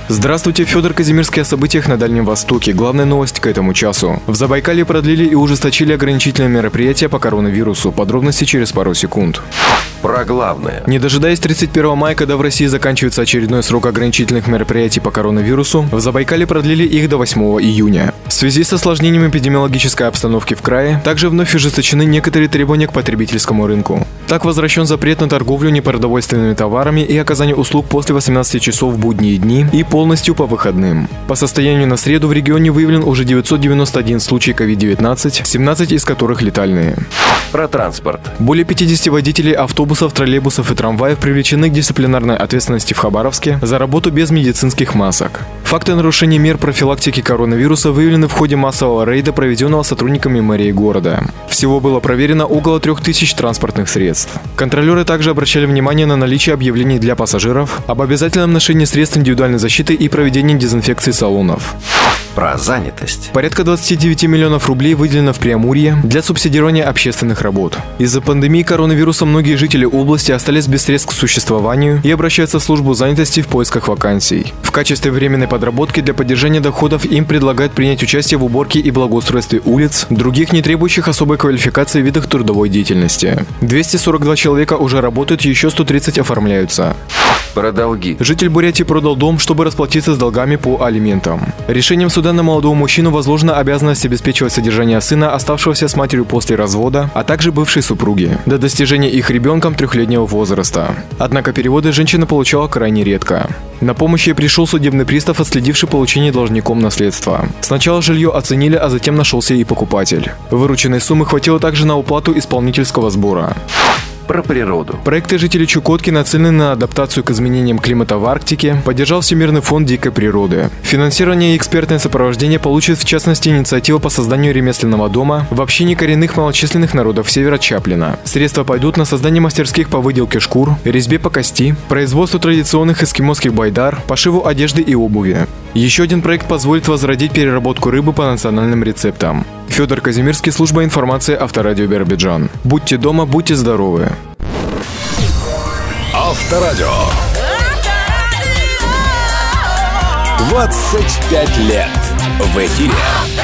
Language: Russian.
Здравствуйте, Федор Казимирский о событиях на Дальнем Востоке. Главная новость к этому часу. В Забайкалье продлили и ужесточили ограничительные мероприятия по коронавирусу. Подробности через пару секунд. Про главное. Не дожидаясь 31 мая, когда в России заканчивается очередной срок ограничительных мероприятий по коронавирусу, в Забайкалье продлили их до 8 июня. В связи с осложнением эпидемиологической обстановки в крае, также вновь ужесточены некоторые требования к потребительскому рынку. Так возвращен запрет на торговлю непродовольственными товарами и оказание услуг после 18 часов в будние дни и полностью по выходным. По состоянию на среду в регионе выявлен уже 991 случай COVID-19, 17 из которых летальные. Про транспорт. Более 50 водителей автобусов, троллейбусов и трамваев привлечены к дисциплинарной ответственности в Хабаровске за работу без медицинских масок. Факты нарушения мер профилактики коронавируса выявлены в ходе массового рейда, проведенного сотрудниками мэрии города. Всего было проверено около 3000 транспортных средств. Контролеры также обращали внимание на наличие объявлений для пассажиров об обязательном ношении средств индивидуальной защиты и проведении дезинфекции салонов. Про занятость. Порядка 29 миллионов рублей выделено в Преамурье для субсидирования общественных работ. Из-за пандемии коронавируса многие жители области остались без средств к существованию и обращаются в службу занятости в поисках вакансий. В качестве временной подработки для поддержания доходов им предлагают принять участие в уборке и благоустройстве улиц, других не требующих особой квалификации видах трудовой деятельности. 242 человека уже работают, еще 130 оформляются. Про долги. Житель Бурятии продал дом, чтобы расплатиться с долгами по алиментам. Решением суда на молодого мужчину возложена обязанность обеспечивать содержание сына, оставшегося с матерью после развода, а также бывшей супруги, до достижения их ребенком 3-летнего возраста. Однако переводы женщина получала крайне редко. На помощь ей пришел судебный пристав, отследивший получение должником наследства. Сначала жилье оценили, а затем нашелся и покупатель. Вырученной суммы хватило также на уплату исполнительского сбора. Про природу. Проекты жителей Чукотки нацелены на адаптацию к изменениям климата в Арктике, поддержал Всемирный фонд дикой природы. Финансирование и экспертное сопровождение получит в частности инициатива по созданию ремесленного дома в общине коренных малочисленных народов севера Чаплина. Средства пойдут на создание мастерских по выделке шкур, резьбе по кости, производству традиционных эскимосских байдар, пошиву одежды и обуви. Еще один проект позволит возродить переработку рыбы по национальным рецептам. Федор Казимирский, служба информации Авторадио Биробиджан. Будьте дома, будьте здоровы. Авторадио. 25 лет в эфире.